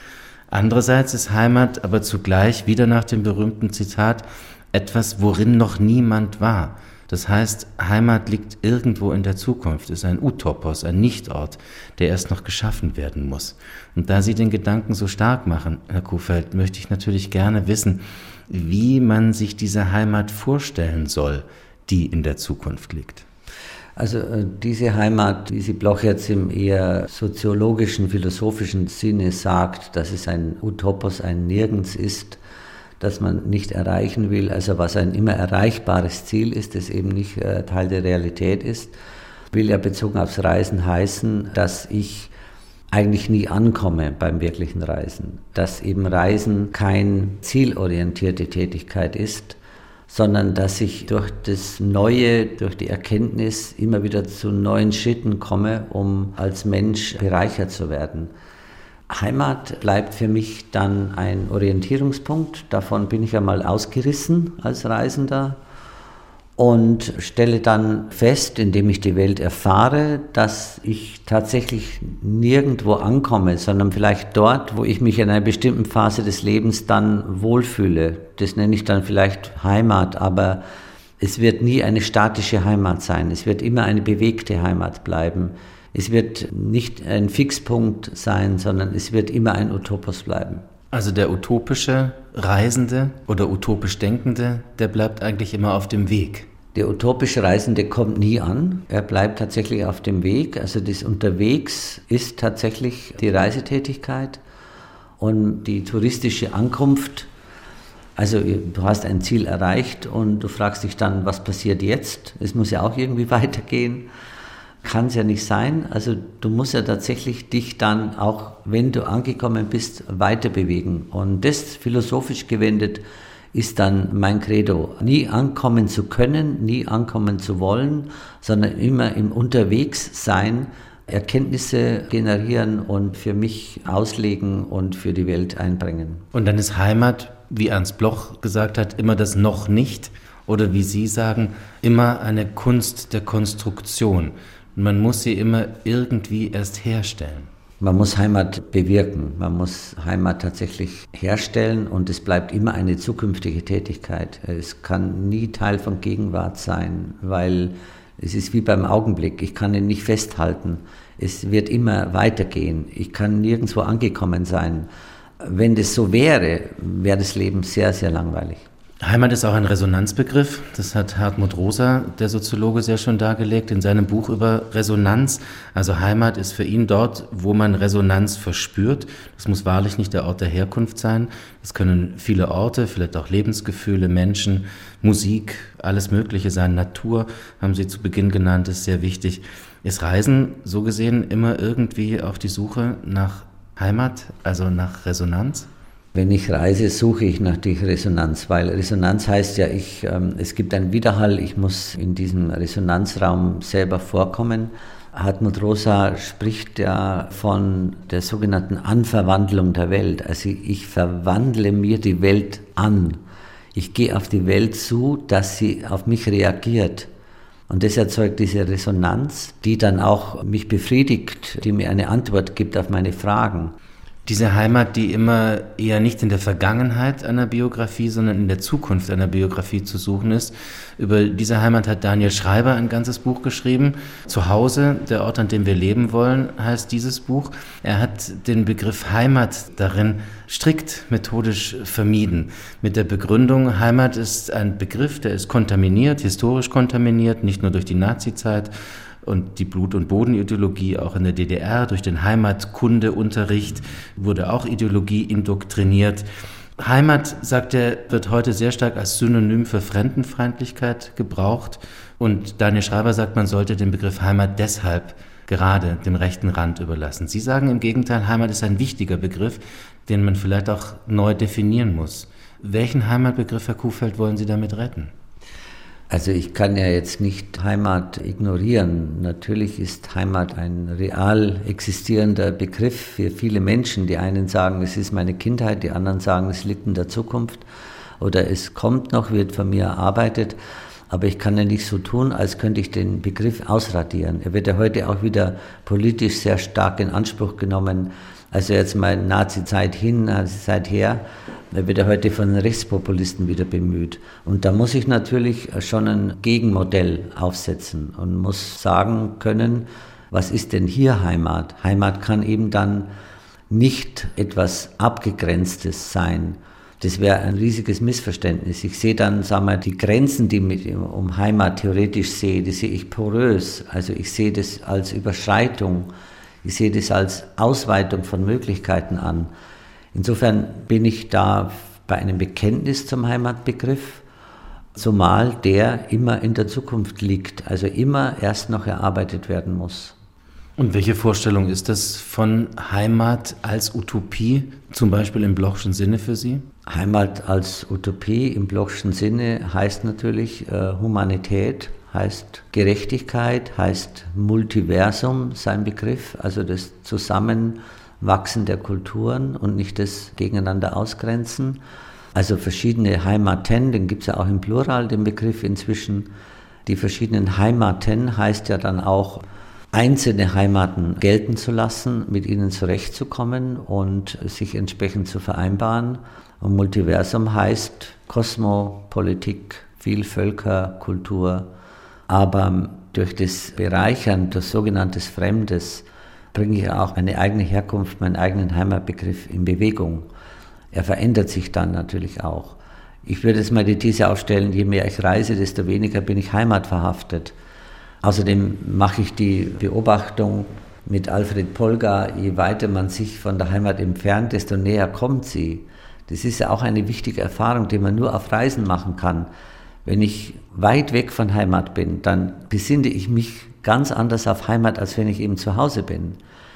Andererseits ist Heimat aber zugleich, wieder nach dem berühmten Zitat, etwas, worin noch niemand war. Das heißt, Heimat liegt irgendwo in der Zukunft, ist ein Utopos, ein Nichtort, der erst noch geschaffen werden muss. Und da Sie den Gedanken so stark machen, Herr Kuhfeld, möchte ich natürlich gerne wissen, wie man sich diese Heimat vorstellen soll, die in der Zukunft liegt. Also diese Heimat, wie sie Bloch jetzt im eher soziologischen, philosophischen Sinne sagt, dass es ein Utopos, ein Nirgends ist, das man nicht erreichen will, also was ein immer erreichbares Ziel ist, das eben nicht Teil der Realität ist, will ja bezogen aufs Reisen heißen, dass ich eigentlich nie ankomme beim wirklichen Reisen. Dass eben Reisen keine zielorientierte Tätigkeit ist, sondern dass ich durch das Neue, durch die Erkenntnis immer wieder zu neuen Schritten komme, um als Mensch bereichert zu werden. Heimat bleibt für mich dann ein Orientierungspunkt. Davon bin ich einmal ausgerissen als Reisender und stelle dann fest, indem ich die Welt erfahre, dass ich tatsächlich nirgendwo ankomme, sondern vielleicht dort, wo ich mich in einer bestimmten Phase des Lebens dann wohlfühle. Das nenne ich dann vielleicht Heimat, aber es wird nie eine statische Heimat sein. Es wird immer eine bewegte Heimat bleiben. Es wird nicht ein Fixpunkt sein, sondern es wird immer ein Utopos bleiben. Also der utopische Reisende oder utopisch Denkende, der bleibt eigentlich immer auf dem Weg. Der utopische Reisende kommt nie an, er bleibt tatsächlich auf dem Weg. Also das Unterwegs ist tatsächlich die Reisetätigkeit und die touristische Ankunft. Also du hast ein Ziel erreicht und du fragst dich dann, was passiert jetzt? Es muss ja auch irgendwie weitergehen. Kann es ja nicht sein. Also du musst ja tatsächlich dich dann auch, wenn du angekommen bist, weiter bewegen. Und das philosophisch gewendet ist dann mein Credo. Nie ankommen zu können, nie ankommen zu wollen, sondern immer im Unterwegssein, Erkenntnisse generieren und für mich auslegen und für die Welt einbringen. Und dann ist Heimat, wie Ernst Bloch gesagt hat, immer das Noch nicht oder wie Sie sagen, immer eine Kunst der Konstruktion. Man muss sie immer irgendwie erst herstellen. Man muss Heimat bewirken, man muss Heimat tatsächlich herstellen und es bleibt immer eine zukünftige Tätigkeit. Es kann nie Teil von Gegenwart sein, weil es ist wie beim Augenblick, ich kann ihn nicht festhalten. Es wird immer weitergehen, ich kann nirgendwo angekommen sein. Wenn das so wäre, wäre das Leben sehr, sehr langweilig. Heimat ist auch ein Resonanzbegriff. Das hat Hartmut Rosa, der Soziologe, sehr schön dargelegt in seinem Buch über Resonanz. Also Heimat ist für ihn dort, wo man Resonanz verspürt. Das muss wahrlich nicht der Ort der Herkunft sein. Das können viele Orte, vielleicht auch Lebensgefühle, Menschen, Musik, alles Mögliche sein. Natur, haben Sie zu Beginn genannt, ist sehr wichtig. Ist Reisen so gesehen immer irgendwie auf die Suche nach Heimat, also nach Resonanz? Wenn ich reise, suche ich nach der Resonanz, weil Resonanz heißt ja, es gibt einen Widerhall, ich muss in diesem Resonanzraum selber vorkommen. Hartmut Rosa spricht ja von der sogenannten Anverwandlung der Welt. Also ich verwandle mir die Welt an. Ich gehe auf die Welt zu, dass sie auf mich reagiert. Und das erzeugt diese Resonanz, die dann auch mich befriedigt, die mir eine Antwort gibt auf meine Fragen. Diese Heimat, die immer eher nicht in der Vergangenheit einer Biografie, sondern in der Zukunft einer Biografie zu suchen ist. Über diese Heimat hat Daniel Schreiber ein ganzes Buch geschrieben. Zuhause, der Ort, an dem wir leben wollen, heißt dieses Buch. Er hat den Begriff Heimat darin strikt methodisch vermieden. Mit der Begründung, Heimat ist ein Begriff, der ist kontaminiert, historisch kontaminiert, nicht nur durch die Nazizeit, und die Blut- und Bodenideologie auch in der DDR, durch den Heimatkundeunterricht wurde auch Ideologie indoktriniert. Heimat, sagt er, wird heute sehr stark als Synonym für Fremdenfeindlichkeit gebraucht. Und Daniel Schreiber sagt, man sollte den Begriff Heimat deshalb gerade dem rechten Rand überlassen. Sie sagen im Gegenteil, Heimat ist ein wichtiger Begriff, den man vielleicht auch neu definieren muss. Welchen Heimatbegriff, Herr Kuhfeld, wollen Sie damit retten? Also ich kann ja jetzt nicht Heimat ignorieren. Natürlich ist Heimat ein real existierender Begriff für viele Menschen. Die einen sagen, es ist meine Kindheit, die anderen sagen, es liegt in der Zukunft oder es kommt noch, wird von mir erarbeitet. Aber ich kann ja nicht so tun, als könnte ich den Begriff ausradieren. Er wird ja heute auch wieder politisch sehr stark in Anspruch genommen Also jetzt mal Nazi-Zeit hin, Nazi-Zeit her, da wird er heute von den Rechtspopulisten wieder bemüht. Und da muss ich natürlich schon ein Gegenmodell aufsetzen und muss sagen können, was ist denn hier Heimat? Heimat kann eben dann nicht etwas Abgegrenztes sein. Das wäre ein riesiges Missverständnis. Ich sehe dann, sagen wir, die Grenzen, die ich um Heimat theoretisch sehe, die sehe ich porös. Also ich sehe das als Überschreitung. Ich sehe das als Ausweitung von Möglichkeiten an. Insofern bin ich da bei einem Bekenntnis zum Heimatbegriff, zumal der immer in der Zukunft liegt, also immer erst noch erarbeitet werden muss. Und welche Vorstellung ist das von Heimat als Utopie, zum Beispiel im Blochschen Sinne für Sie? Heimat als Utopie im Blochschen Sinne heißt natürlich Humanität, heißt Gerechtigkeit, heißt Multiversum, sein Begriff, also das Zusammenwachsen der Kulturen und nicht das Gegeneinander ausgrenzen. Also verschiedene Heimaten, den gibt es ja auch im Plural, den Begriff inzwischen. Die verschiedenen Heimaten heißt ja dann auch, einzelne Heimaten gelten zu lassen, mit ihnen zurechtzukommen und sich entsprechend zu vereinbaren. Und Multiversum heißt Kosmopolitik, Vielvölkerkultur. Aber durch das Bereichern, durch sogenanntes Fremdes, bringe ich auch meine eigene Herkunft, meinen eigenen Heimatbegriff in Bewegung. Er verändert sich dann natürlich auch. Ich würde jetzt mal die These aufstellen, je mehr ich reise, desto weniger bin ich heimatverhaftet. Außerdem mache ich die Beobachtung mit Alfred Polgar, je weiter man sich von der Heimat entfernt, desto näher kommt sie. Das ist ja auch eine wichtige Erfahrung, die man nur auf Reisen machen kann. Wenn ich weit weg von Heimat bin, dann besinne ich mich ganz anders auf Heimat, als wenn ich eben zu Hause bin.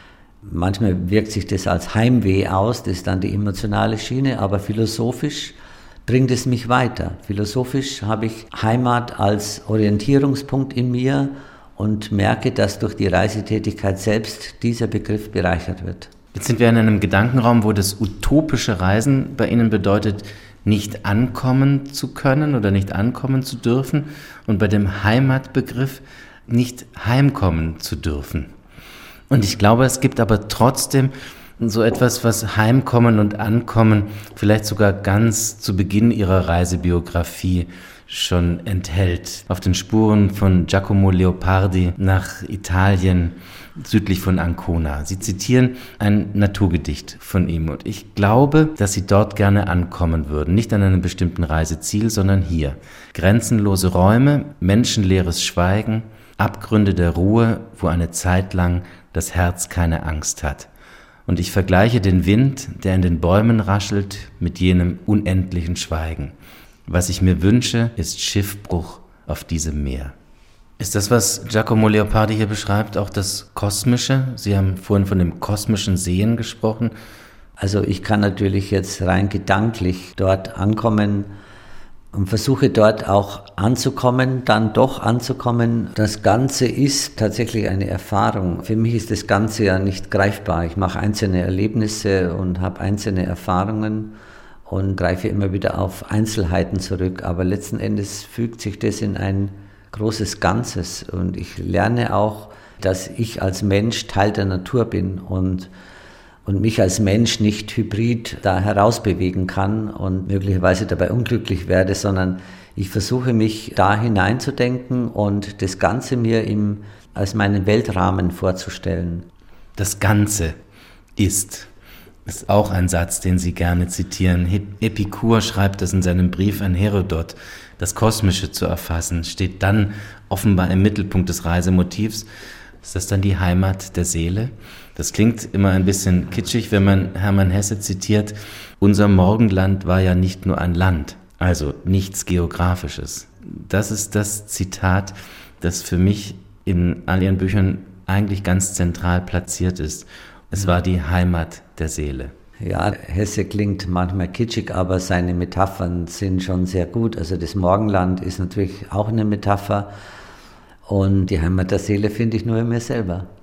Manchmal wirkt sich das als Heimweh aus, das ist dann die emotionale Schiene, aber philosophisch bringt es mich weiter. Philosophisch habe ich Heimat als Orientierungspunkt in mir und merke, dass durch die Reisetätigkeit selbst dieser Begriff bereichert wird. Jetzt sind wir in einem Gedankenraum, wo das utopische Reisen bei Ihnen bedeutet, nicht ankommen zu können oder nicht ankommen zu dürfen und bei dem Heimatbegriff nicht heimkommen zu dürfen. Und ich glaube, es gibt aber trotzdem so etwas, was Heimkommen und Ankommen vielleicht sogar ganz zu Beginn Ihrer Reisebiografie schon enthält. Auf den Spuren von Giacomo Leopardi nach Italien, südlich von Ancona. Sie zitieren ein Naturgedicht von ihm und ich glaube, dass Sie dort gerne ankommen würden. Nicht an einem bestimmten Reiseziel, sondern hier. Grenzenlose Räume, menschenleeres Schweigen, Abgründe der Ruhe, wo eine Zeit lang das Herz keine Angst hat. Und ich vergleiche den Wind, der in den Bäumen raschelt, mit jenem unendlichen Schweigen. Was ich mir wünsche, ist Schiffbruch auf diesem Meer. Ist das, was Giacomo Leopardi hier beschreibt, auch das Kosmische? Sie haben vorhin von dem kosmischen Sehen gesprochen. Also ich kann natürlich jetzt rein gedanklich dort ankommen und versuche dort auch anzukommen, dann doch anzukommen. Das Ganze ist tatsächlich eine Erfahrung. Für mich ist das Ganze ja nicht greifbar. Ich mache einzelne Erlebnisse und habe einzelne Erfahrungen und greife immer wieder auf Einzelheiten zurück. Aber letzten Endes fügt sich das in ein großes Ganzes. Und ich lerne auch, dass ich als Mensch Teil der Natur bin und mich als Mensch nicht hybrid da herausbewegen kann und möglicherweise dabei unglücklich werde, sondern ich versuche mich da hineinzudenken und das Ganze mir als meinen Weltrahmen vorzustellen. Das Ganze ist auch ein Satz, den Sie gerne zitieren. Epikur schreibt das in seinem Brief an Herodot. Das Kosmische zu erfassen, steht dann offenbar im Mittelpunkt des Reisemotivs. Ist das dann die Heimat der Seele? Das klingt immer ein bisschen kitschig, wenn man Hermann Hesse zitiert. Unser Morgenland war ja nicht nur ein Land, also nichts Geografisches. Das ist das Zitat, das für mich in all Ihren Büchern eigentlich ganz zentral platziert ist. Es war die Heimat der Seele. Ja, Hesse klingt manchmal kitschig, aber seine Metaphern sind schon sehr gut. Also das Morgenland ist natürlich auch eine Metapher und die Heimat der Seele finde ich nur in mir selber.